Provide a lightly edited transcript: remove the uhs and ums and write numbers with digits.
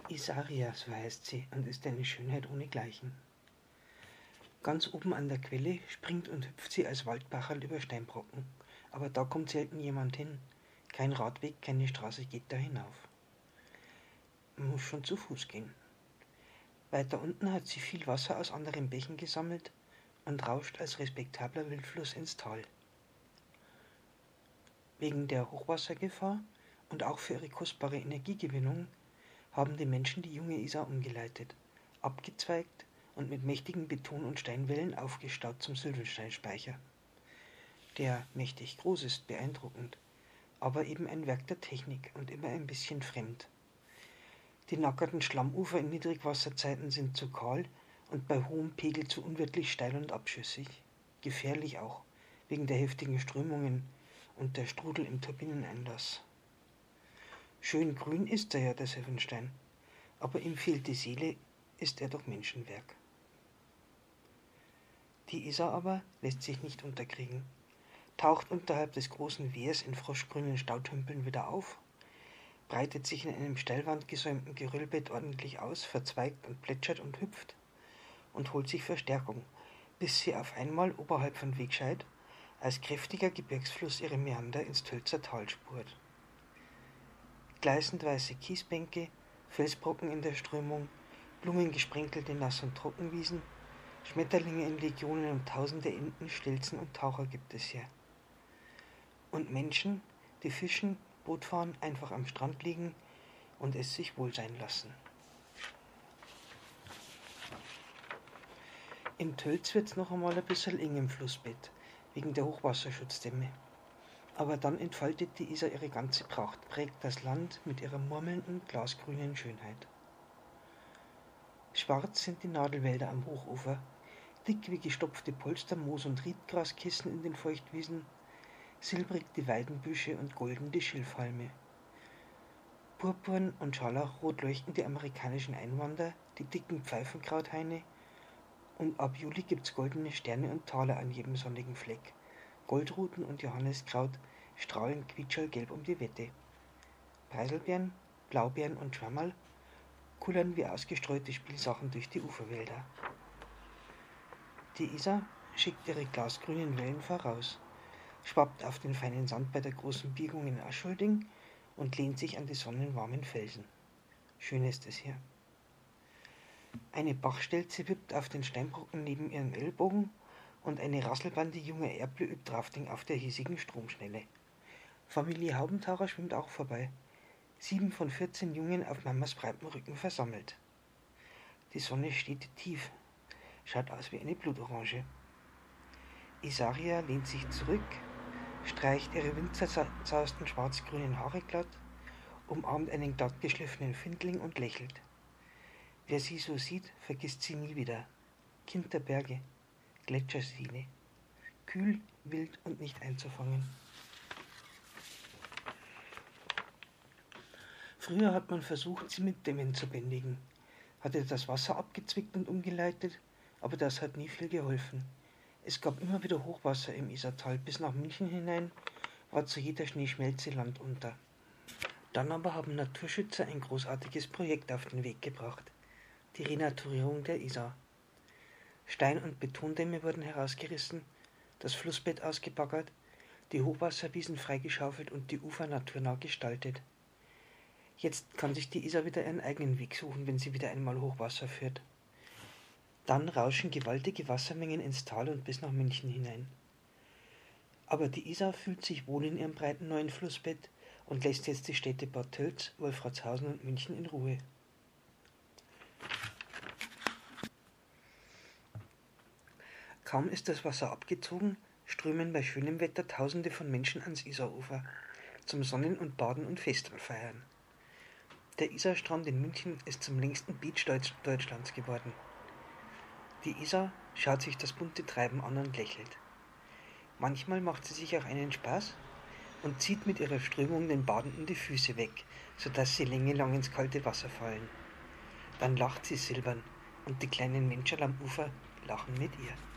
Isaria, so heißt sie, und ist eine Schönheit ohnegleichen. Ganz oben an der Quelle springt und hüpft sie als Waldbacherl über Steinbrocken, aber da kommt selten jemand hin. Kein Radweg, keine Straße geht da hinauf. Man muss schon zu Fuß gehen. Weiter unten hat sie viel Wasser aus anderen Bächen gesammelt und rauscht als respektabler Wildfluss ins Tal. Wegen der Hochwassergefahr und auch für ihre kostbare Energiegewinnung haben die Menschen die junge Isar umgeleitet, abgezweigt und mit mächtigen Beton- und Steinwällen aufgestaut zum Sylvensteinspeicher. Der mächtig groß ist, beeindruckend, aber eben ein Werk der Technik und immer ein bisschen fremd. Die nackerten Schlammufer in Niedrigwasserzeiten sind zu kahl und bei hohem Pegel zu unwirtlich steil und abschüssig. Gefährlich auch, wegen der heftigen Strömungen und der Strudel im Turbineneinlass. Schön grün ist er ja, der Sylvenstein, aber ihm fehlt die Seele, ist er doch Menschenwerk. Die Isar aber lässt sich nicht unterkriegen, taucht unterhalb des großen Wehrs in froschgrünen Stautümpeln wieder auf, breitet sich in einem steilwandgesäumten Geröllbett ordentlich aus, verzweigt und plätschert und hüpft und holt sich Verstärkung, bis sie auf einmal oberhalb von Wegscheid als kräftiger Gebirgsfluss ihre Meander ins Tölzer Tal spurt. Gleißend weiße Kiesbänke, Felsbrocken in der Strömung, blumengesprenkelte Nass- und Trockenwiesen, Schmetterlinge in Legionen und tausende Enten, Stelzen und Taucher gibt es hier. Und Menschen, die fischen, Boot fahren, einfach am Strand liegen und es sich wohl sein lassen. In Tölz wird's noch einmal ein bisschen eng im Flussbett, wegen der Hochwasserschutzdämme. Aber dann entfaltet die Isar ihre ganze Pracht, prägt das Land mit ihrer murmelnden, glasgrünen Schönheit. Schwarz sind die Nadelwälder am Hochufer, dick wie gestopfte Polster, Moos- und Riedgraskissen in den Feuchtwiesen, silbrig die Weidenbüsche und golden die Schilfhalme. Purpurn und Scharlachrot leuchten die amerikanischen Einwander, die dicken Pfeifenkrauthaine, und ab Juli gibt's goldene Sterne und Taler an jedem sonnigen Fleck. Goldruten und Johanniskraut strahlen quietschallgelb um die Wette. Preiselbeeren, Blaubeeren und Schwammerl kullern wie ausgestreute Spielsachen durch die Uferwälder. Die Isar schickt ihre glasgrünen Wellen voraus, schwappt auf den feinen Sand bei der großen Biegung in Aschholding und lehnt sich an die sonnenwarmen Felsen. Schön ist es hier. Eine Bachstelze wippt auf den Steinbrocken neben ihrem Ellbogen und eine Rasselbande junger Erble übt Rafting auf der hiesigen Stromschnelle. Familie Haubentaucher schwimmt auch vorbei. 7 von 14 Jungen auf Mamas breitem Rücken versammelt. Die Sonne steht tief, schaut aus wie eine Blutorange. Isaria lehnt sich zurück, streicht ihre windzerzausten schwarz-grünen Haare glatt, umarmt einen glatt geschliffenen Findling und lächelt. Wer sie so sieht, vergisst sie nie wieder. Kind der Berge, Gletscherseele, kühl, wild und nicht einzufangen. Früher hat man versucht, sie mit Dämmen zu bändigen, hatte das Wasser abgezwickt und umgeleitet, aber das hat nie viel geholfen. Es gab immer wieder Hochwasser im Isartal, bis nach München hinein war zu jeder Schneeschmelze Land unter. Dann aber haben Naturschützer ein großartiges Projekt auf den Weg gebracht, die Renaturierung der Isar. Stein- und Betondämme wurden herausgerissen, das Flussbett ausgebaggert, die Hochwasserwiesen freigeschaufelt und die Ufer naturnah gestaltet. Jetzt kann sich die Isar wieder ihren eigenen Weg suchen, wenn sie wieder einmal Hochwasser führt. Dann rauschen gewaltige Wassermengen ins Tal und bis nach München hinein. Aber die Isar fühlt sich wohl in ihrem breiten neuen Flussbett und lässt jetzt die Städte Bad Tölz, Wolfratshausen und München in Ruhe. Kaum ist das Wasser abgezogen, strömen bei schönem Wetter Tausende von Menschen ans Isarufer, zum Sonnen- und Baden und Festival feiern. Der Isarstrand in München ist zum längsten Beach Deutschlands geworden. Die Isar schaut sich das bunte Treiben an und lächelt. Manchmal macht sie sich auch einen Spaß und zieht mit ihrer Strömung den Badenden die Füße weg, sodass sie längelang ins kalte Wasser fallen. Dann lacht sie silbern und die kleinen Menscherl am Ufer lachen mit ihr.